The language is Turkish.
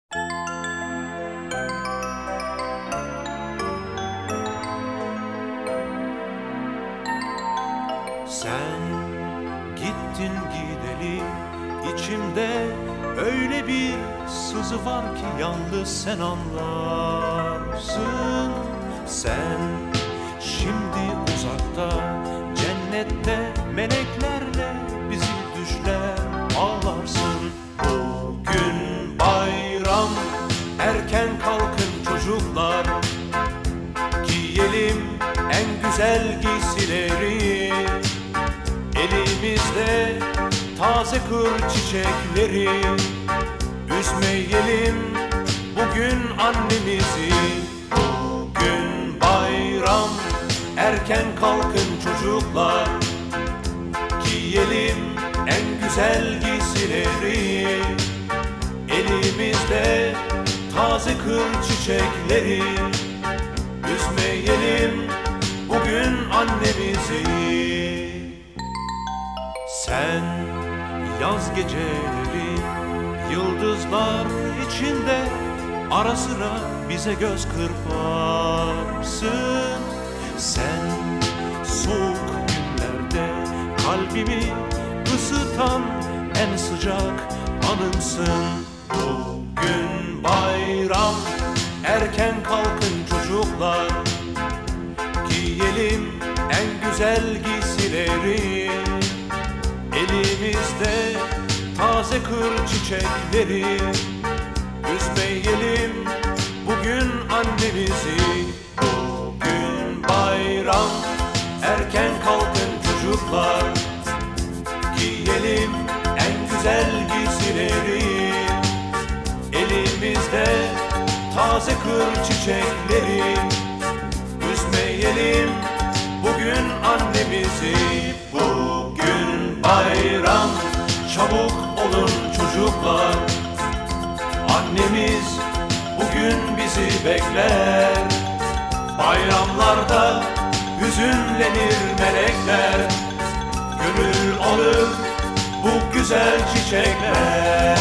Sen gittin gideli, içimde öyle bir sızı var ki yalnız sen anlarsın. Sen şimdi uzakta, cennette meleklerle bizi düşler ağlarsın. Bugün bayram, erken kalkın çocuklar, giyelim en güzel giysileri. Elimizde taze kır çiçekleri, üzmeyelim bugün annemizi. Bugün bayram, erken kalkın çocuklar, giyelim en güzel giysileri. Elimizde taze kır çiçekleri, üzmeyelim bugün annemizi. Sen yaz geceleri, yıldızlar içinde ara sıra bize göz kırparsın. Sen soğuk günlerde kalbimi ısıtan en sıcak anımsın. Bugün bayram, erken kalkın çocuklar, giyelim en güzel giysileri. Elimizde taze kır çiçekleri, üzmeyelim bugün annemizi. Bugün bayram, erken kalkın çocuklar, giyelim en güzel giysileri. Elimizde taze kır çiçekleri, üzmeyelim bugün annemizi. Bugün bayram, çabuk olun çocuklar, annemiz bugün bizi bekler. Bayramlarda hüzünlenir melekler, gönül alır bu güzel çiçekler.